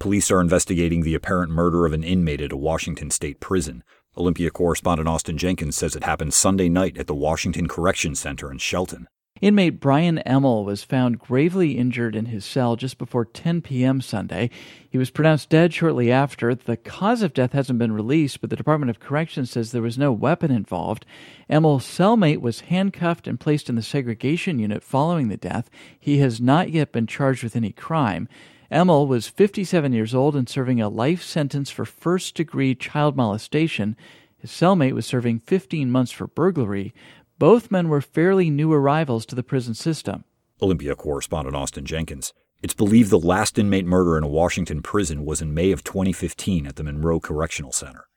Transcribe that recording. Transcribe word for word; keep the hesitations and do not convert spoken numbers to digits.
Police are investigating the apparent murder of an inmate at a Washington state prison. Olympia correspondent Austin Jenkins says it happened Sunday night at the Washington Correction Center in Shelton. Inmate Brian Emmel was found gravely injured in his cell just before ten p.m. Sunday. He was pronounced dead shortly after. The cause of death hasn't been released, but the Department of Corrections says there was no weapon involved. Emmel's cellmate was handcuffed and placed in the segregation unit following the death. He has not yet been charged with any crime. Emmel was fifty-seven years old and serving a life sentence for first-degree child molestation. His cellmate was serving fifteen months for burglary. Both men were fairly new arrivals to the prison system. Olympia correspondent Austin Jenkins. It's believed the last inmate murder in a Washington prison was in May of twenty fifteen at the Monroe Correctional Center.